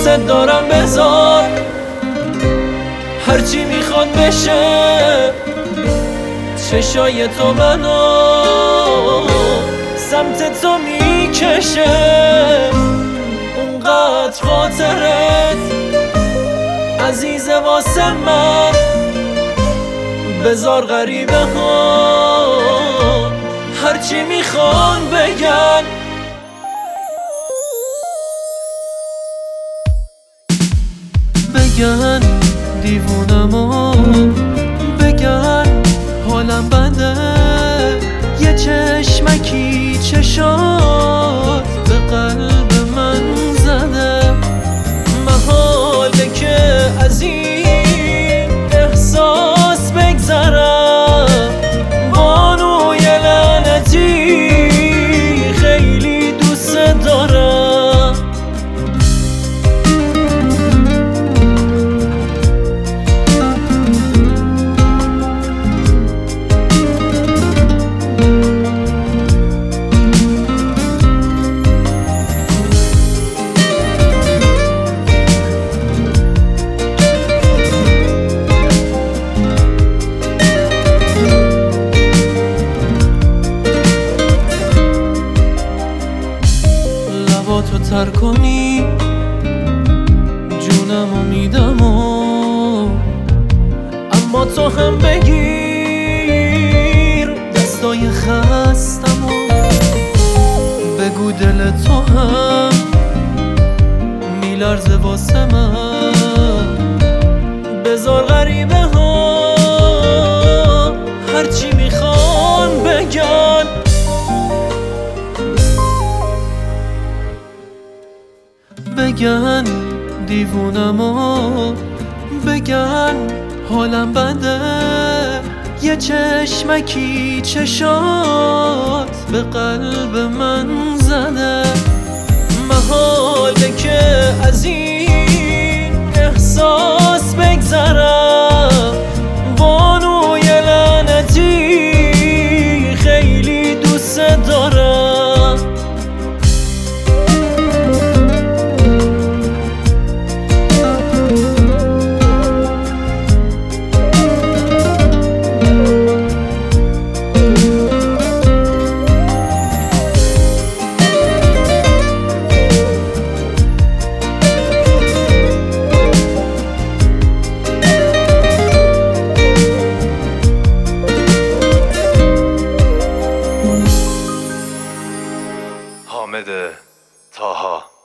دارم بذار هرچی میخواد بشه چشای تو منو سمت تو میکشه اونقدر خاطرت عزیزه واسه من بذار غریبه ها هرچی میخوان بگن بگن دیوونم و بگن حالم بده یه چشمکی چشات به قلب من زده محاله که از این احساس بگذرم بانوی لعنتی خیلی دوست دارم تو تر کنی جونمو میدم اما تو هم بگیر دستای خستمو بگو دل تو هم میلرزه واسه من بذار غریبه ها هرچی میخوان بگن بگن دیوونم و بگن حالم بده یه چشمکی چشات به قلب من زده محاله که از این احساس بگذرم بانوی لعنتی خیلی دوست دارم حامد طاها